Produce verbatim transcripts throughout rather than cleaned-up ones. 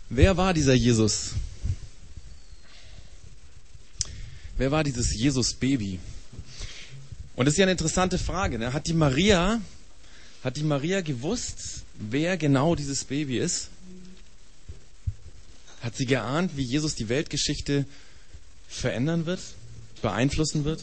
Wer war dieser Jesus? Wer war dieses Jesus-Baby? Und das ist ja eine interessante Frage. Ne? Hat die Maria, hat die Maria gewusst, wer genau dieses Baby ist? Hat sie geahnt, wie Jesus die Weltgeschichte verändern wird, beeinflussen wird?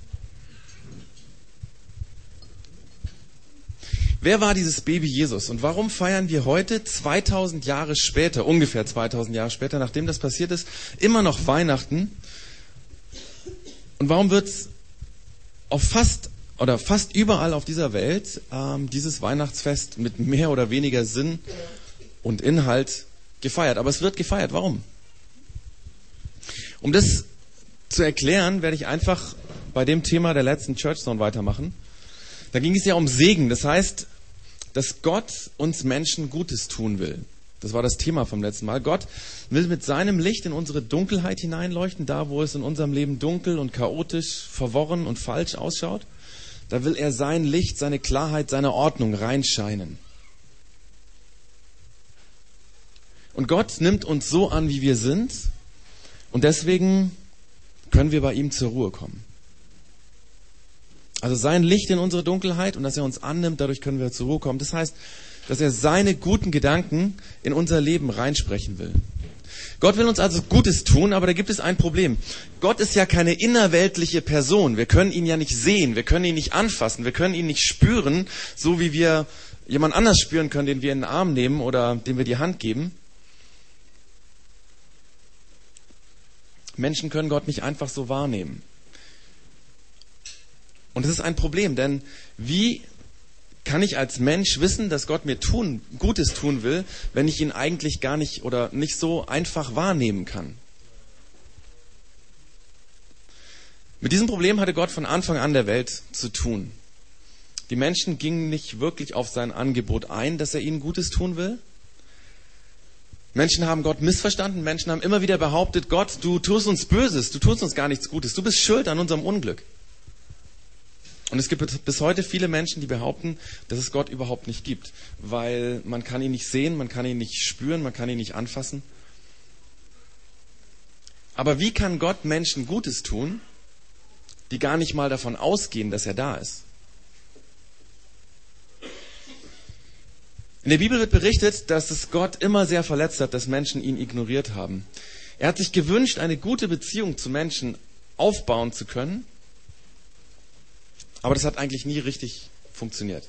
Wer war dieses Baby Jesus und warum feiern wir heute, zweitausend Jahre später, ungefähr zweitausend Jahre später, nachdem das passiert ist, immer noch Weihnachten? Und warum wird auf fast oder fast überall auf dieser Welt ähm, dieses Weihnachtsfest mit mehr oder weniger Sinn und Inhalt gefeiert? Aber es wird gefeiert. Warum? Um das zu erklären, werde ich einfach bei dem Thema der letzten Church Zone weitermachen. Da ging es ja um Segen. Das heißt, dass Gott uns Menschen Gutes tun will. Das war das Thema vom letzten Mal. Gott will mit seinem Licht in unsere Dunkelheit hineinleuchten, da wo es in unserem Leben dunkel und chaotisch, verworren und falsch ausschaut. Da will er sein Licht, seine Klarheit, seine Ordnung reinscheinen. Und Gott nimmt uns so an, wie wir sind. Und deswegen können wir bei ihm zur Ruhe kommen. Also sein Licht in unsere Dunkelheit und dass er uns annimmt, dadurch können wir zur Ruhe kommen. Das heißt, dass er seine guten Gedanken in unser Leben reinsprechen will. Gott will uns also Gutes tun, aber da gibt es ein Problem. Gott ist ja keine innerweltliche Person. Wir können ihn ja nicht sehen, wir können ihn nicht anfassen, wir können ihn nicht spüren, so wie wir jemand anders spüren können, den wir in den Arm nehmen oder dem wir die Hand geben. Menschen können Gott nicht einfach so wahrnehmen. Und das ist ein Problem, denn wie kann ich als Mensch wissen, dass Gott mir tun, Gutes tun will, wenn ich ihn eigentlich gar nicht oder nicht so einfach wahrnehmen kann? Mit diesem Problem hatte Gott von Anfang an der Welt zu tun. Die Menschen gingen nicht wirklich auf sein Angebot ein, dass er ihnen Gutes tun will. Menschen haben Gott missverstanden, Menschen haben immer wieder behauptet, Gott, du tust uns Böses, du tust uns gar nichts Gutes, du bist schuld an unserem Unglück. Und es gibt bis heute viele Menschen, die behaupten, dass es Gott überhaupt nicht gibt, weil man kann ihn nicht sehen, man kann ihn nicht spüren, man kann ihn nicht anfassen. Aber wie kann Gott Menschen Gutes tun, die gar nicht mal davon ausgehen, dass er da ist? In der Bibel wird berichtet, dass es Gott immer sehr verletzt hat, dass Menschen ihn ignoriert haben. Er hat sich gewünscht, eine gute Beziehung zu Menschen aufbauen zu können, aber das hat eigentlich nie richtig funktioniert.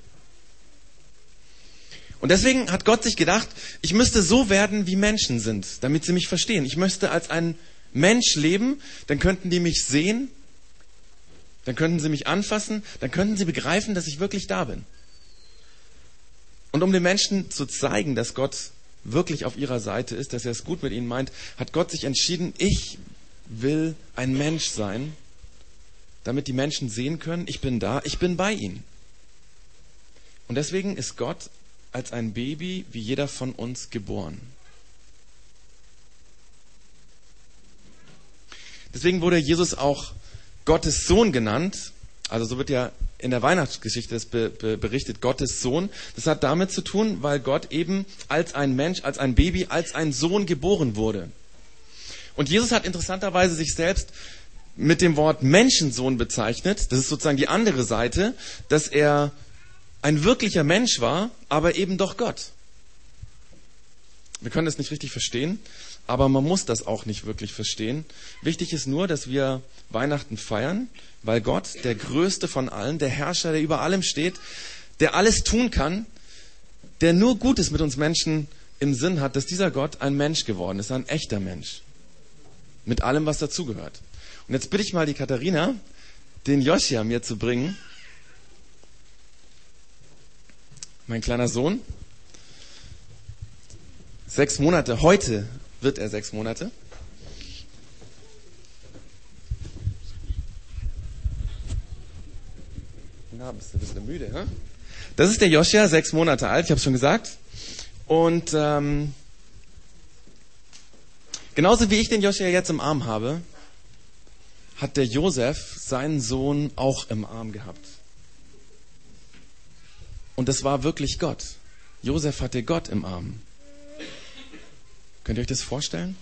Und deswegen hat Gott sich gedacht, ich müsste so werden, wie Menschen sind, damit sie mich verstehen. Ich müsste als ein Mensch leben, dann könnten die mich sehen, dann könnten sie mich anfassen, dann könnten sie begreifen, dass ich wirklich da bin. Und um den Menschen zu zeigen, dass Gott wirklich auf ihrer Seite ist, dass er es gut mit ihnen meint, hat Gott sich entschieden, ich will ein Mensch sein, damit die Menschen sehen können, ich bin da, ich bin bei ihnen. Und deswegen ist Gott als ein Baby wie jeder von uns geboren. Deswegen wurde Jesus auch Gottes Sohn genannt. Also so wird ja in der Weihnachtsgeschichte das be- be- berichtet, Gottes Sohn. Das hat damit zu tun, weil Gott eben als ein Mensch, als ein Baby, als ein Sohn geboren wurde. Und Jesus hat interessanterweise sich selbst mit dem Wort Menschensohn bezeichnet. Das ist sozusagen die andere Seite, dass er ein wirklicher Mensch war, aber eben doch Gott. Wir können das nicht richtig verstehen, aber man muss das auch nicht wirklich verstehen. Wichtig ist nur, dass wir Weihnachten feiern, weil Gott, der Größte von allen, der Herrscher, der über allem steht, der alles tun kann, der nur Gutes mit uns Menschen im Sinn hat, dass dieser Gott ein Mensch geworden ist, ein echter Mensch. Mit allem, was dazugehört. Und jetzt bitte ich mal die Katharina, den Joschia mir zu bringen. Mein kleiner Sohn. Sechs Monate. Heute wird er sechs Monate. Na, bist du ein bisschen müde, hä? Das ist der Joschia, sechs Monate alt, ich habe es schon gesagt. Und ähm, genauso wie ich den Joschia jetzt im Arm habe, hat der Josef seinen Sohn auch im Arm gehabt. Und das war wirklich Gott. Josef hatte Gott im Arm. Könnt ihr euch das vorstellen?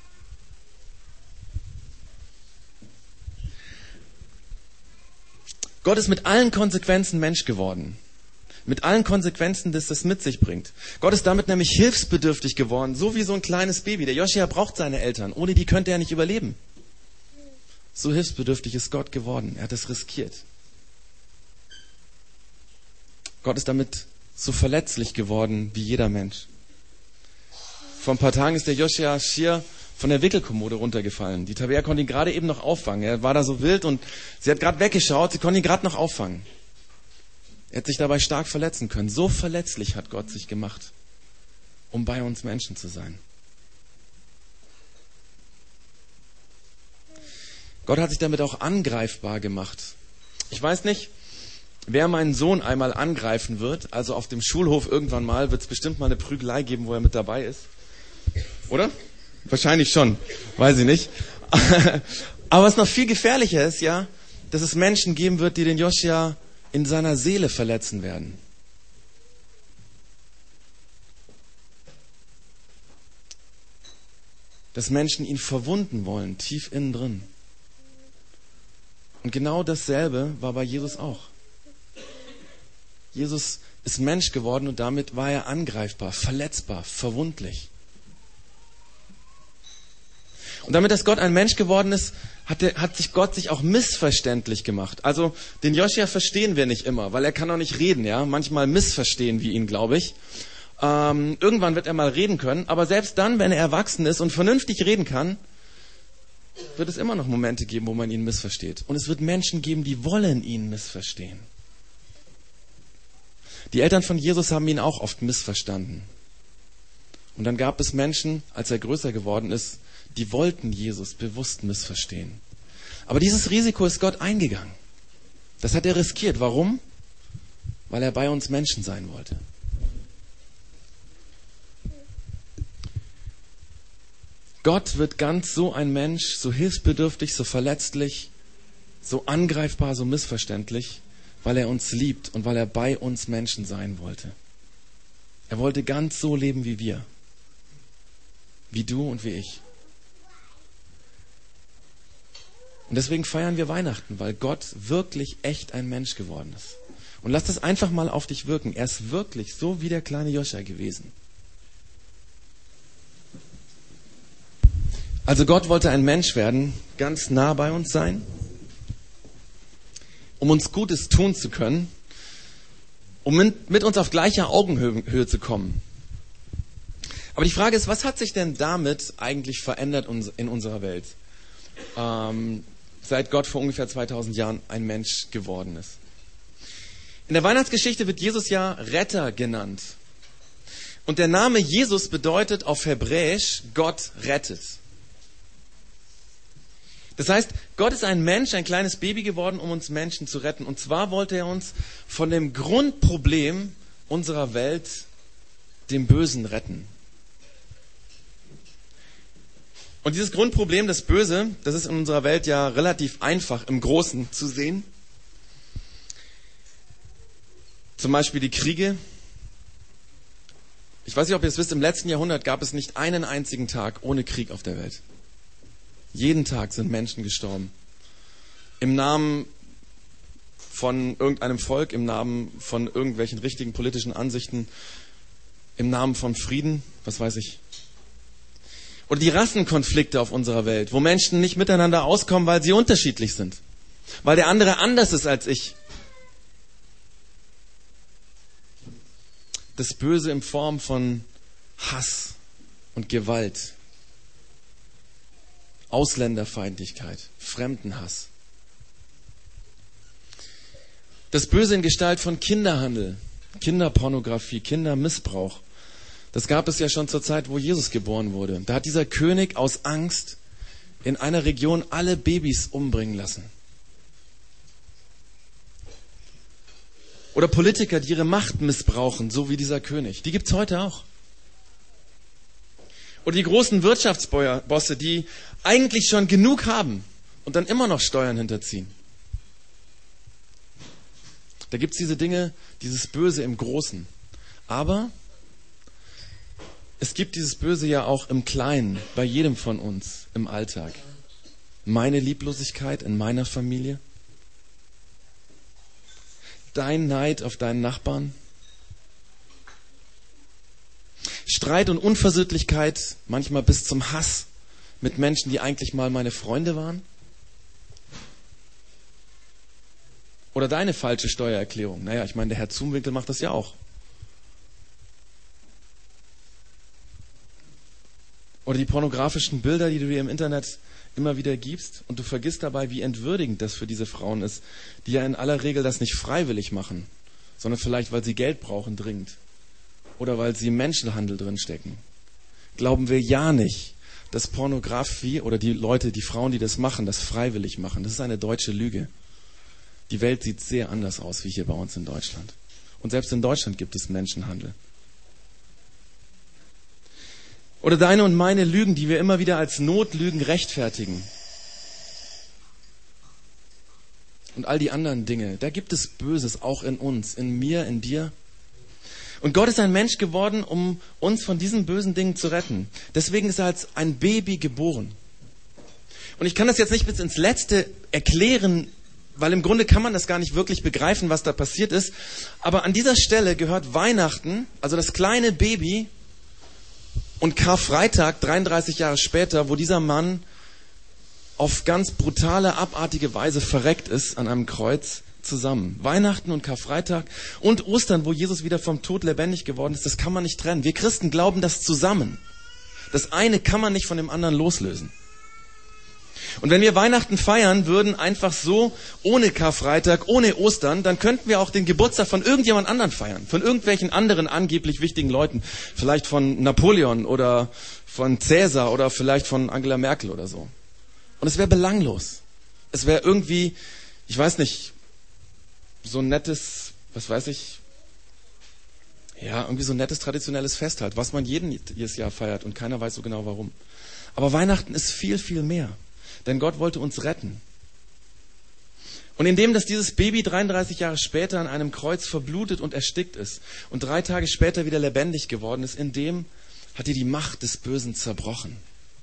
Gott ist mit allen Konsequenzen Mensch geworden. Mit allen Konsequenzen, dass das mit sich bringt. Gott ist damit nämlich hilfsbedürftig geworden, so wie so ein kleines Baby. Der Joschia braucht seine Eltern. Ohne die könnte er nicht überleben. So hilfsbedürftig ist Gott geworden. Er hat es riskiert. Gott ist damit so verletzlich geworden wie jeder Mensch. Vor ein paar Tagen ist der Joschia schier von der Wickelkommode runtergefallen. Die Tabea konnte ihn gerade eben noch auffangen. Er war da so wild und sie hat gerade weggeschaut. Sie konnte ihn gerade noch auffangen. Er hat sich dabei stark verletzen können. So verletzlich hat Gott sich gemacht, um bei uns Menschen zu sein. Gott hat sich damit auch angreifbar gemacht. Ich weiß nicht, wer meinen Sohn einmal angreifen wird. Also auf dem Schulhof irgendwann mal wird es bestimmt mal eine Prügelei geben, wo er mit dabei ist. Oder? Wahrscheinlich schon. Weiß ich nicht. Aber was noch viel gefährlicher ist, ja, dass es Menschen geben wird, die den Joschia in seiner Seele verletzen werden. Dass Menschen ihn verwunden wollen, tief innen drin. Und genau dasselbe war bei Jesus auch. Jesus ist Mensch geworden und damit war er angreifbar, verletzbar, verwundlich. Und damit, dass Gott ein Mensch geworden ist, hat, er, hat sich Gott sich auch missverständlich gemacht. Also den Joschia verstehen wir nicht immer, weil er kann auch nicht reden. Ja, manchmal missverstehen wir ihn, glaube ich. Ähm, irgendwann wird er mal reden können, aber selbst dann, wenn er erwachsen ist und vernünftig reden kann, wird es immer noch Momente geben, wo man ihn missversteht. Und es wird Menschen geben, die wollen ihn missverstehen. Die Eltern von Jesus haben ihn auch oft missverstanden. Und dann gab es Menschen, als er größer geworden ist, die wollten Jesus bewusst missverstehen. Aber dieses Risiko ist Gott eingegangen. Das hat er riskiert. Warum? Weil er bei uns Menschen sein wollte. Gott wird ganz so ein Mensch, so hilfsbedürftig, so verletzlich, so angreifbar, so missverständlich, weil er uns liebt und weil er bei uns Menschen sein wollte. Er wollte ganz so leben wie wir. Wie du und wie ich. Und deswegen feiern wir Weihnachten, weil Gott wirklich echt ein Mensch geworden ist. Und lass das einfach mal auf dich wirken. Er ist wirklich so wie der kleine Joschia gewesen. Also Gott wollte ein Mensch werden, ganz nah bei uns sein, um uns Gutes tun zu können, um mit uns auf gleicher Augenhöhe zu kommen. Aber die Frage ist, was hat sich denn damit eigentlich verändert in unserer Welt? Ähm, seit Gott vor ungefähr zweitausend Jahren ein Mensch geworden ist. In der Weihnachtsgeschichte wird Jesus ja Retter genannt. Und der Name Jesus bedeutet auf Hebräisch Gott rettet. Das heißt, Gott ist ein Mensch, ein kleines Baby geworden, um uns Menschen zu retten. Und zwar wollte er uns von dem Grundproblem unserer Welt, dem Bösen, retten. Und dieses Grundproblem, das Böse, das ist in unserer Welt ja relativ einfach im Großen zu sehen. Zum Beispiel die Kriege. Ich weiß nicht, ob ihr es wisst, im letzten Jahrhundert gab es nicht einen einzigen Tag ohne Krieg auf der Welt. Jeden Tag sind Menschen gestorben. Im Namen von irgendeinem Volk, im Namen von irgendwelchen richtigen politischen Ansichten, im Namen von Frieden, was weiß ich. Oder die Rassenkonflikte auf unserer Welt, wo Menschen nicht miteinander auskommen, weil sie unterschiedlich sind. Weil der andere anders ist als ich. Das Böse in Form von Hass und Gewalt. Ausländerfeindlichkeit, Fremdenhass. Das Böse in Gestalt von Kinderhandel, Kinderpornografie, Kindermissbrauch. Das gab es ja schon zur Zeit, wo Jesus geboren wurde. Da hat dieser König aus Angst in einer Region alle Babys umbringen lassen. Oder Politiker, die ihre Macht missbrauchen, so wie dieser König. Die gibt's heute auch. Oder die großen Wirtschaftsbosse, die eigentlich schon genug haben und dann immer noch Steuern hinterziehen. Da gibt's diese Dinge, dieses Böse im Großen. Aber Es gibt dieses Böse ja auch im Kleinen, bei jedem von uns im Alltag. Meine Lieblosigkeit in meiner Familie. Dein Neid auf deinen Nachbarn. Streit und Unversöhnlichkeit, manchmal bis zum Hass mit Menschen, die eigentlich mal meine Freunde waren. Oder deine falsche Steuererklärung. Naja, ich meine, der Herr Zumwinkel macht das ja auch. Oder die pornografischen Bilder, die du dir im Internet immer wieder gibst und du vergisst dabei, wie entwürdigend das für diese Frauen ist, die ja in aller Regel das nicht freiwillig machen, sondern vielleicht, weil sie Geld brauchen dringend oder weil sie im Menschenhandel drinstecken. Glauben wir ja nicht, dass Pornografie oder die Leute, die Frauen, die das machen, das freiwillig machen. Das ist eine deutsche Lüge. Die Welt sieht sehr anders aus wie hier bei uns in Deutschland. Und selbst in Deutschland gibt es Menschenhandel. Oder deine und meine Lügen, die wir immer wieder als Notlügen rechtfertigen. Und all die anderen Dinge, da gibt es Böses auch in uns, in mir, in dir. Und Gott ist ein Mensch geworden, um uns von diesen bösen Dingen zu retten. Deswegen ist er als ein Baby geboren. Und ich kann das jetzt nicht bis ins Letzte erklären, weil im Grunde kann man das gar nicht wirklich begreifen, was da passiert ist. Aber an dieser Stelle gehört Weihnachten, also das kleine Baby, und Karfreitag, dreiunddreißig Jahre später, wo dieser Mann auf ganz brutale, abartige Weise verreckt ist an einem Kreuz, zusammen. Weihnachten und Karfreitag und Ostern, wo Jesus wieder vom Tod lebendig geworden ist, das kann man nicht trennen. Wir Christen glauben das zusammen. Das eine kann man nicht von dem anderen loslösen. Und wenn wir Weihnachten feiern würden, einfach so, ohne Karfreitag, ohne Ostern, dann könnten wir auch den Geburtstag von irgendjemand anderen feiern. Von irgendwelchen anderen angeblich wichtigen Leuten. Vielleicht von Napoleon oder von Cäsar oder vielleicht von Angela Merkel oder so. Und es wäre belanglos. Es wäre irgendwie, ich weiß nicht, so ein nettes, was weiß ich, ja, irgendwie so ein nettes traditionelles Fest halt, was man jeden, jedes Jahr feiert und keiner weiß so genau warum. Aber Weihnachten ist viel, viel mehr. Denn Gott wollte uns retten. Und indem, dass dieses Baby dreiunddreißig Jahre später an einem Kreuz verblutet und erstickt ist und drei Tage später wieder lebendig geworden ist, in dem hat er die Macht des Bösen zerbrochen.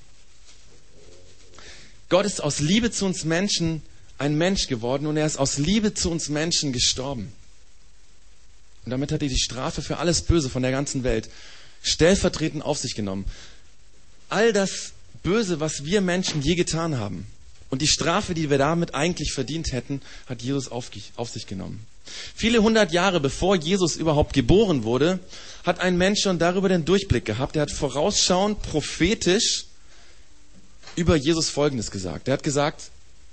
Gott ist aus Liebe zu uns Menschen ein Mensch geworden und er ist aus Liebe zu uns Menschen gestorben. Und damit hat er die Strafe für alles Böse von der ganzen Welt stellvertretend auf sich genommen. All das Böse, was wir Menschen je getan haben und die Strafe, die wir damit eigentlich verdient hätten, hat Jesus auf, auf sich genommen. Viele hundert Jahre bevor Jesus überhaupt geboren wurde, hat ein Mensch schon darüber den Durchblick gehabt. Er hat vorausschauend, prophetisch über Jesus Folgendes gesagt. Er hat gesagt,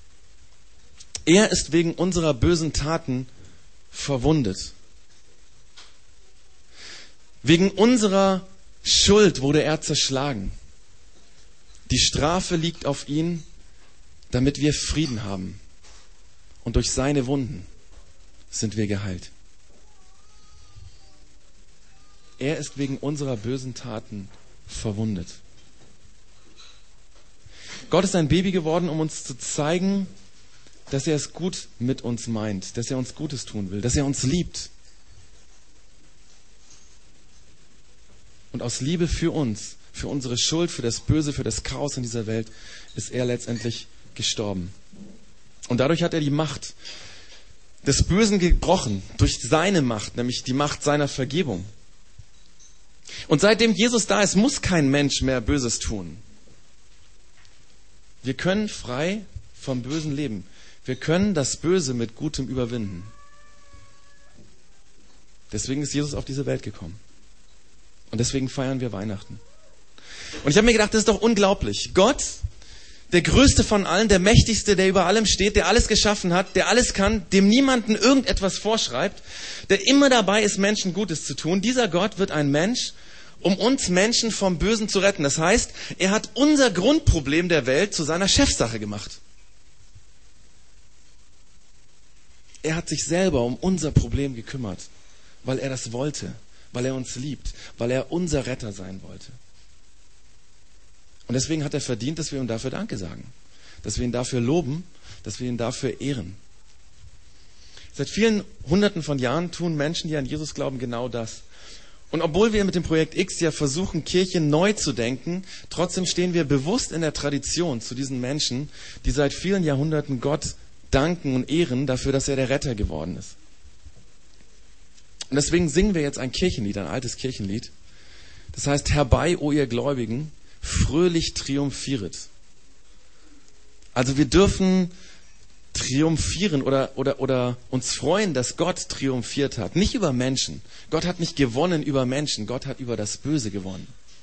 er ist wegen unserer bösen Taten verwundet. Wegen unserer Schuld wurde er zerschlagen. Die Strafe liegt auf ihn, damit wir Frieden haben. Und durch seine Wunden sind wir geheilt. Er ist wegen unserer bösen Taten verwundet. Gott ist ein Baby geworden, um uns zu zeigen, dass er es gut mit uns meint, dass er uns Gutes tun will, dass er uns liebt. Und aus Liebe für uns, für unsere Schuld, für das Böse, für das Chaos in dieser Welt, ist er letztendlich gestorben. Und dadurch hat er die Macht des Bösen gebrochen, durch seine Macht, nämlich die Macht seiner Vergebung. Und seitdem Jesus da ist, muss kein Mensch mehr Böses tun. Wir können frei vom Bösen leben. Wir können das Böse mit Gutem überwinden. Deswegen ist Jesus auf diese Welt gekommen. Und deswegen feiern wir Weihnachten. Und ich habe mir gedacht, das ist doch unglaublich. Gott, der Größte von allen, der Mächtigste, der über allem steht, der alles geschaffen hat, der alles kann, dem niemanden irgendetwas vorschreibt, der immer dabei ist, Menschen Gutes zu tun. Dieser Gott wird ein Mensch, um uns Menschen vom Bösen zu retten. Das heißt, er hat unser Grundproblem der Welt zu seiner Chefsache gemacht. Er hat sich selber um unser Problem gekümmert, weil er das wollte, weil er uns liebt, weil er unser Retter sein wollte. Und deswegen hat er verdient, dass wir ihm dafür Danke sagen, dass wir ihn dafür loben, dass wir ihn dafür ehren. Seit vielen Hunderten von Jahren tun Menschen, die an Jesus glauben, genau das. Und obwohl wir mit dem Projekt X ja versuchen, Kirche neu zu denken, trotzdem stehen wir bewusst in der Tradition zu diesen Menschen, die seit vielen Jahrhunderten Gott danken und ehren dafür, dass er der Retter geworden ist. Und deswegen singen wir jetzt ein Kirchenlied, ein altes Kirchenlied. Das heißt, herbei, o ihr Gläubigen, fröhlich triumphieret. Also wir dürfen triumphieren oder, oder, oder uns freuen, dass Gott triumphiert hat. Nicht über Menschen. Gott hat nicht gewonnen über Menschen. Gott hat über das Böse gewonnen.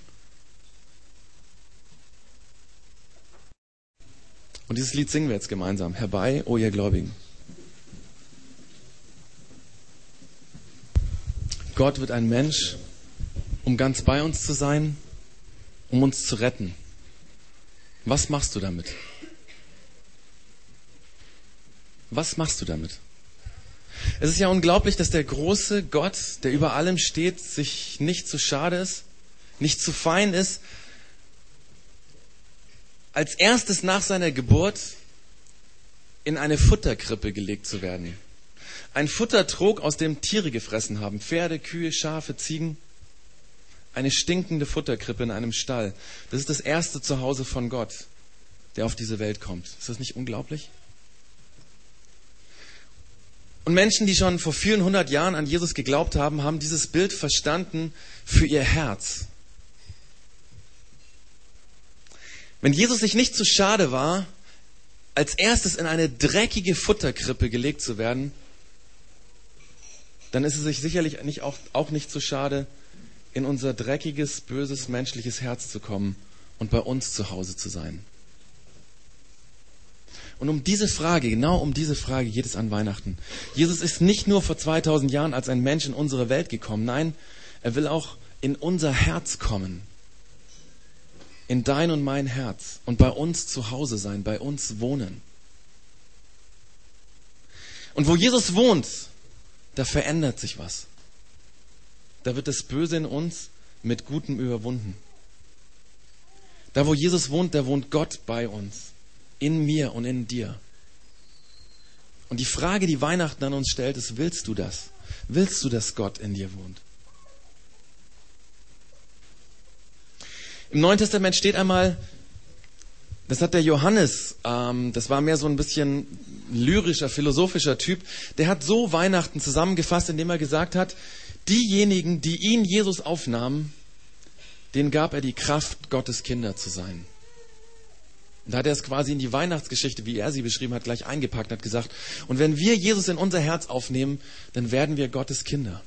Und dieses Lied singen wir jetzt gemeinsam. Herbei, o ihr Gläubigen. Gott wird ein Mensch, um ganz bei uns zu sein, um uns zu retten. Was machst du damit? Was machst du damit? Es ist ja unglaublich, dass der große Gott, der über allem steht, sich nicht zu schade ist, nicht zu fein ist, als erstes nach seiner Geburt in eine Futterkrippe gelegt zu werden. Ein Futtertrog, aus dem Tiere gefressen haben. Pferde, Kühe, Schafe, Ziegen. Eine stinkende Futterkrippe in einem Stall. Das ist das erste Zuhause von Gott, der auf diese Welt kommt. Ist das nicht unglaublich? Und Menschen, die schon vor vielen hundert Jahren an Jesus geglaubt haben, haben dieses Bild verstanden für ihr Herz. Wenn Jesus sich nicht zu schade war, als erstes in eine dreckige Futterkrippe gelegt zu werden, dann ist es sich sicherlich nicht auch, auch nicht zu schade, in unser dreckiges, böses, menschliches Herz zu kommen und bei uns zu Hause zu sein. Und um diese Frage, genau um diese Frage geht es an Weihnachten. Jesus ist nicht nur vor zweitausend Jahren als ein Mensch in unsere Welt gekommen. Nein, er will auch in unser Herz kommen. In dein und mein Herz. Und bei uns zu Hause sein, bei uns wohnen. Und wo Jesus wohnt, da verändert sich was. Da wird das Böse in uns mit Gutem überwunden. Da, wo Jesus wohnt, da wohnt Gott bei uns. In mir und in dir. Und die Frage, die Weihnachten an uns stellt, ist, willst du das? Willst du, dass Gott in dir wohnt? Im Neuen Testament steht einmal, das hat der Johannes, ähm, das war mehr so ein bisschen lyrischer, philosophischer Typ, der hat so Weihnachten zusammengefasst, indem er gesagt hat, diejenigen, die ihn, Jesus, aufnahmen, denen gab er die Kraft, Gottes Kinder zu sein. Und da hat er es quasi in die Weihnachtsgeschichte, wie er sie beschrieben hat, gleich eingepackt und hat gesagt, und wenn wir Jesus in unser Herz aufnehmen, dann werden wir Gottes Kinder.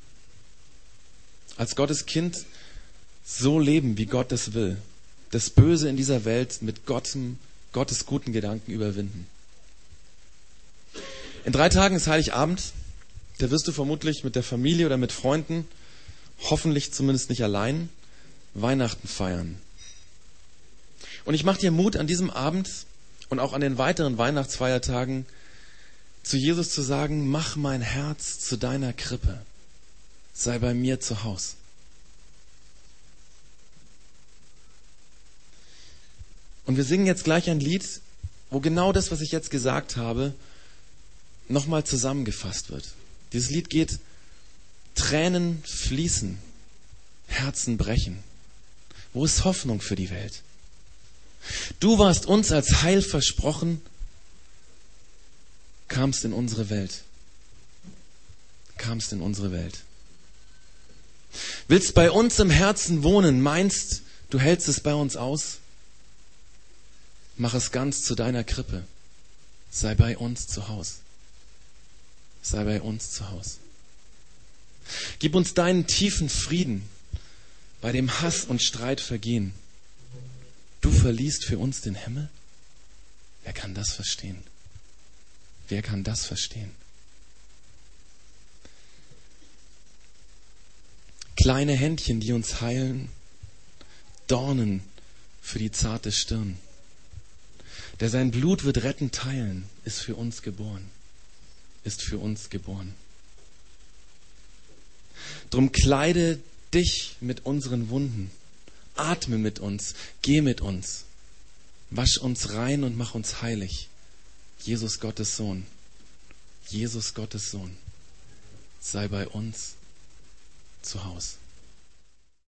Als Gottes Kind so leben, wie Gott es will. Das Böse in dieser Welt mit Gottem, Gottes guten Gedanken überwinden. In drei Tagen ist Heiligabend. Da wirst du vermutlich mit der Familie oder mit Freunden, hoffentlich zumindest nicht allein, Weihnachten feiern. Und ich mache dir Mut, an diesem Abend und auch an den weiteren Weihnachtsfeiertagen zu Jesus zu sagen, mach mein Herz zu deiner Krippe. Sei bei mir zu Haus. Und wir singen jetzt gleich ein Lied, wo genau das, was ich jetzt gesagt habe, nochmal zusammengefasst wird. Dieses Lied geht, Tränen fließen, Herzen brechen. Wo ist Hoffnung für die Welt? Du warst uns als Heil versprochen, kamst in unsere Welt. Kamst in unsere Welt. Willst bei uns im Herzen wohnen, meinst, du hältst es bei uns aus? Mach es ganz zu deiner Krippe. Sei bei uns zu Haus. Sei bei uns zu Haus. Gib uns deinen tiefen Frieden, bei dem Hass und Streit vergehen. Du verließt für uns den Himmel? Wer kann das verstehen? Wer kann das verstehen? Kleine Händchen, die uns heilen, Dornen für die zarte Stirn. Der sein Blut wird rettend teilen, ist für uns geboren. Ist für uns geboren. Drum kleide dich mit unseren Wunden. Atme mit uns, geh mit uns. Wasch uns rein und mach uns heilig. Jesus Gottes Sohn. Jesus Gottes Sohn. Sei bei uns zu Haus.